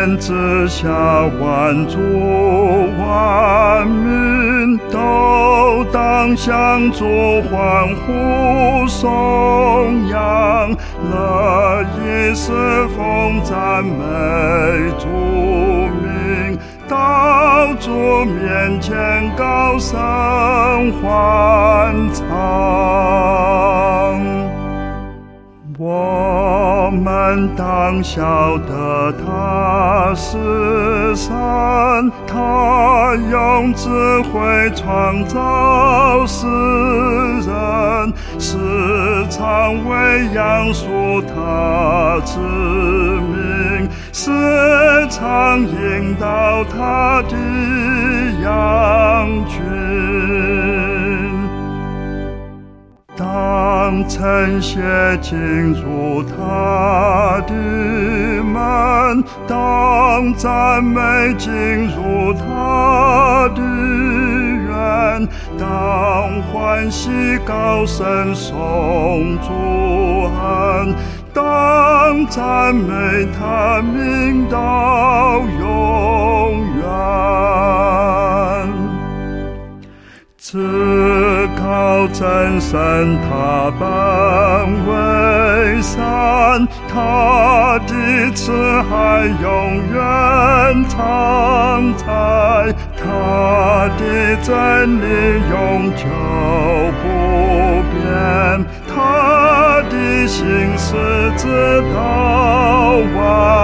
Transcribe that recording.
天之下，万族万民都当向主欢呼颂扬，乐意侍奉赞美主名，到主面前高声欢唱。我们当晓得他是神，他用智慧创造世人，时常为养属他之名，时常引导他的羊群。当晨曦进入他的门，当赞美进入他的园，当欢喜高声颂主恩，当赞美他名到永远。只靠真神他本为善，他的慈爱永远常在，他的真理永久不变，他的心事直到万